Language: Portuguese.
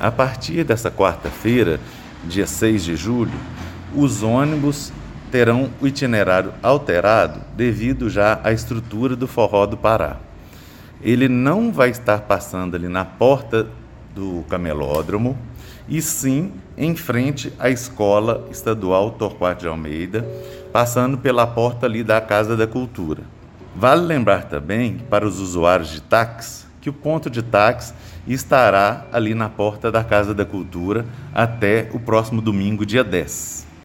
A partir dessa quarta-feira, dia 6 de julho, os ônibus terão o itinerário alterado devido já à estrutura do Forró do Pará. Ele não vai estar passando ali na porta do camelódromo, e sim em frente à Escola Estadual Torquato de Almeida, passando pela porta ali da Casa da Cultura. Vale lembrar também, para os usuários de táxi, que o ponto de táxi estará ali na porta da Casa da Cultura até o próximo domingo, dia 10.